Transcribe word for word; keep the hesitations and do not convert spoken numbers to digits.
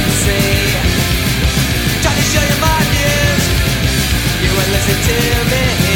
see. Trying to show you my views. You won't listen to me.